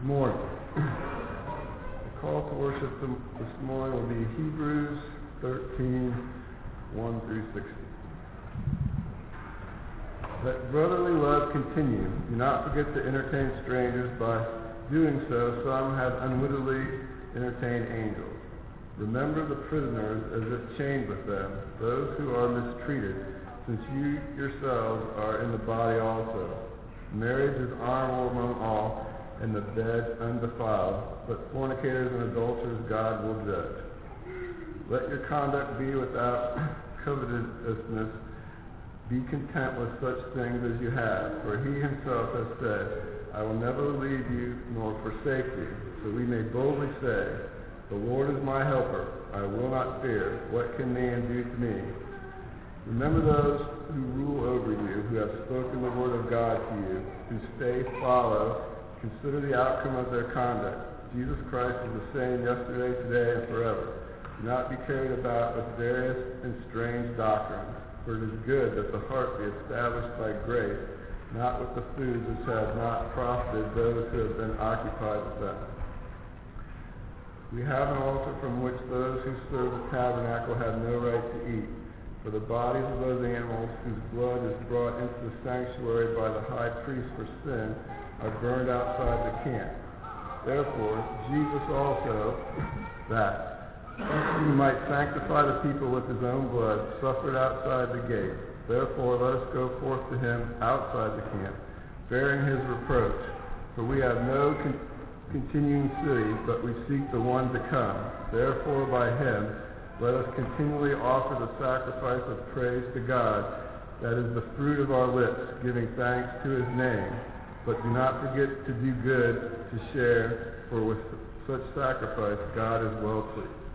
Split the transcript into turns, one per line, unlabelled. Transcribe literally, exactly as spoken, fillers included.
Good morning. The call to worship this morning will be Hebrews thirteen, one through sixteen. Let brotherly love continue. Do not forget to entertain strangers. By doing so, some have unwittingly entertained angels. Remember the prisoners as if chained with them, those who are mistreated, since you yourselves are in the body also. Marriage is honorable among all, and the bed undefiled, but fornicators and adulterers God will judge. Let your conduct be without covetousness. Be content with such things as you have, for he himself has said, I will never leave you nor forsake you. So we may boldly say, the Lord is my helper. I will not fear. What can man do to me? Remember those who rule over you, who have spoken the word of God to you, whose faith follow. Consider the outcome of their conduct. Jesus Christ is the same yesterday, today, and forever. Do not be carried about with various and strange doctrines, for it is good that the heart be established by grace, not with the foods which have not profited those who have been occupied with them. We have an altar from which those who serve the tabernacle have no right to eat, for the bodies of those animals whose blood is brought into the sanctuary by the high priest for sin are burned outside the camp. Therefore, Jesus also, that he might sanctify the people with his own blood, suffered outside the gate. Therefore, let us go forth to him outside the camp, bearing his reproach. For we have no con- continuing city, but we seek the one to come. Therefore, by him, let us continually offer the sacrifice of praise to God, that is the fruit of our lips, giving thanks to his name. But do not forget to do good, to share, for with such sacrifice God is well pleased.